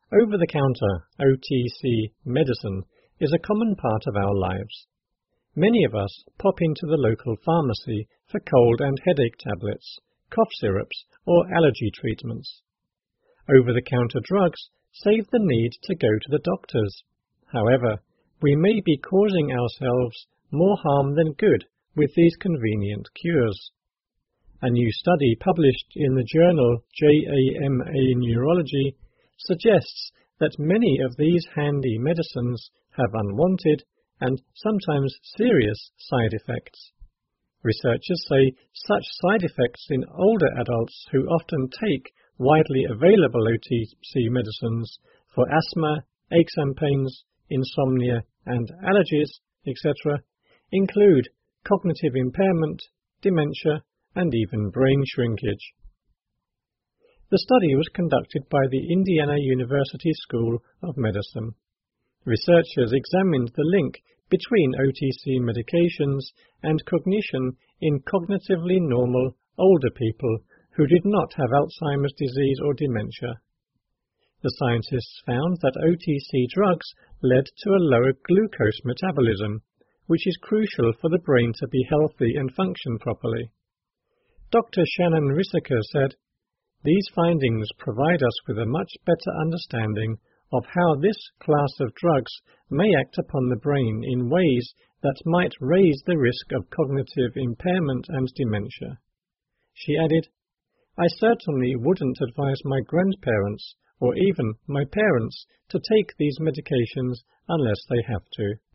Over-the-counter OTC medicine is a common part of our lives. Many of us pop into the local pharmacy for cold and headache tablets, cough syrups, or allergy treatments. Over-the-counter drugs save the need to go to the doctors. However, we may be causing ourselves more harm than good with these convenient cures. A new study published in the journal JAMA Neurology suggests that many of these handy medicines have unwanted and sometimes serious side effects. Researchers say such side effects in older adults who often take widely available OTC medicines for asthma, aches and pains, insomnia and allergies, etc., include cognitive impairment, dementia, and even brain shrinkage. The study was conducted by the Indiana University School of Medicine. Researchers examined the link between OTC medications and cognition in cognitively normal older people who did not have Alzheimer's disease or dementia. The scientists found that OTC drugs led to a lower glucose metabolism, which is crucial for the brain to be healthy and function properly. Dr. Shannon Risaker said, "These findings provide us with a much better understanding of how this class of drugs may act upon the brain in ways that might raise the risk of cognitive impairment and dementia." She added, "I certainly wouldn't advise my grandparents or even my parents to take these medications unless they have to."